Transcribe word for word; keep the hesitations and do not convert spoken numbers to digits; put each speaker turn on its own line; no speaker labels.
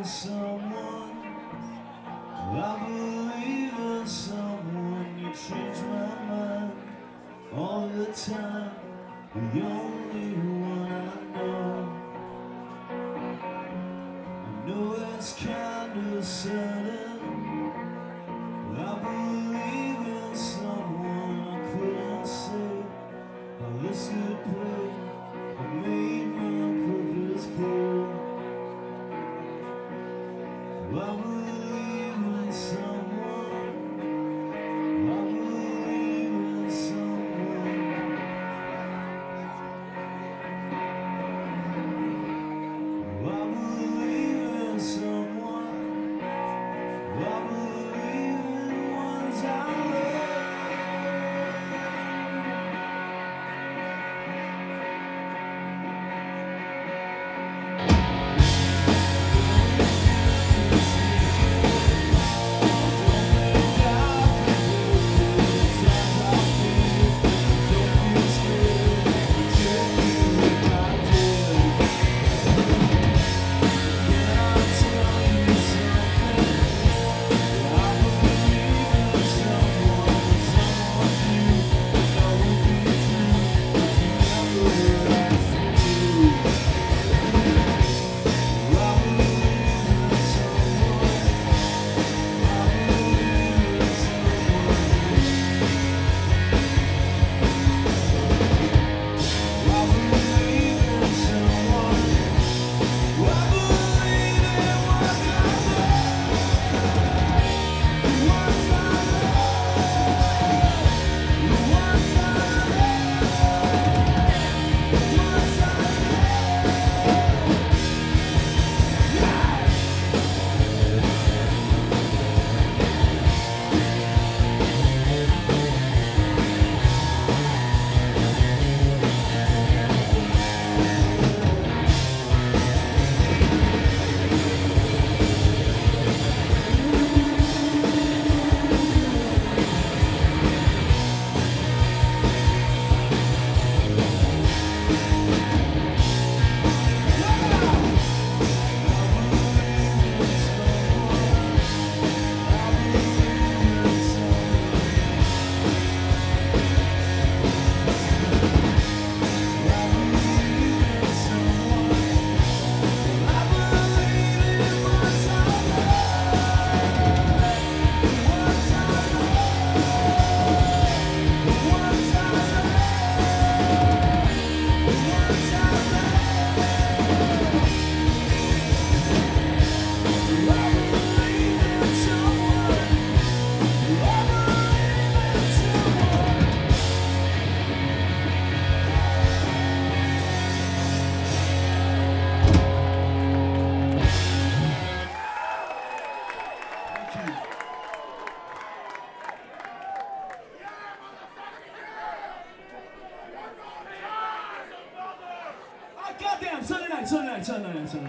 someone. I believe in someone. You change my mind all the time. The only one I know. I know it's kinda sudden. I believe in someone. I couldn't say how this would play. I made my purpose clear. I believe in someone. I believe in someone. I believe in someone. I believe in ones I love. Goddamn, Sunday night, Sunday night, Sunday night, Sunday night.